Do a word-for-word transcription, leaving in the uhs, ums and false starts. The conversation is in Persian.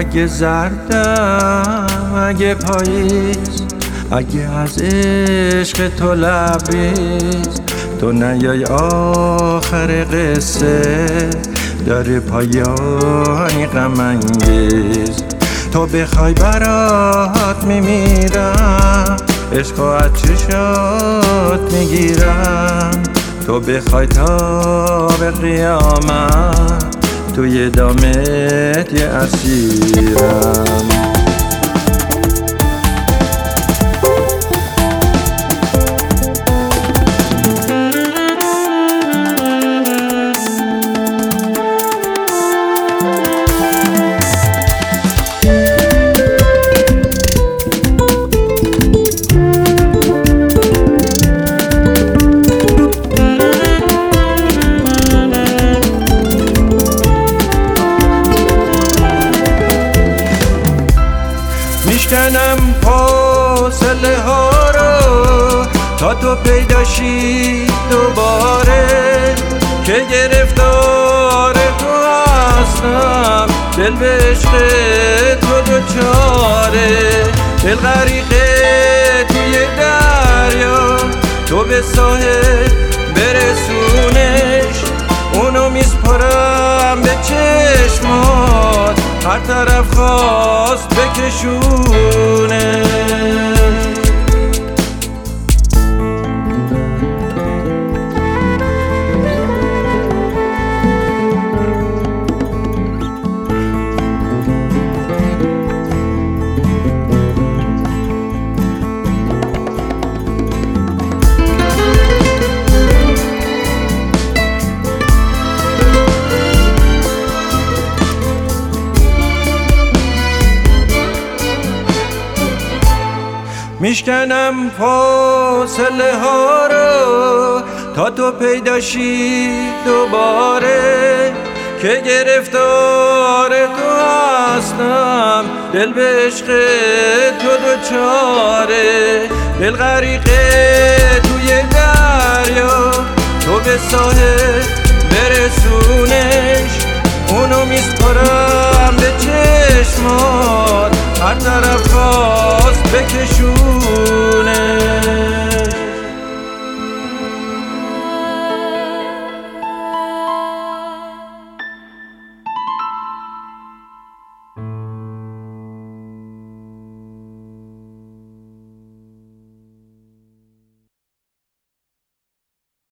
اگه زردم، اگه پاییز، اگه از عشق تو لبریز، تو نیای آخر قصه داره پایانی غم انگیز. تو بخوای برات میمیرم، عشقو از چشات میگیرم. تو بخوای تا به قیامت توی دامت یه اسیرم. میشکنم فاصله ها رو تا تو پیداشی دوباره، که گرفتار تو هستم، دل به عشق تو دوچاره. دل غریقه توی دریا، تو به ساحل برسونش، اونو میسپارم به چشمات، هر طرف خواست بکشونه. میشکنم فاصله ها رو تا تو پیداشی دوباره، که گرفتار تو هستم، دل به عشق تو دوچاره. دل غریقه توی دریا، تو به ساحل برسونش، اونو میسپارم به چشمات، هر طرف خواست بکشونه.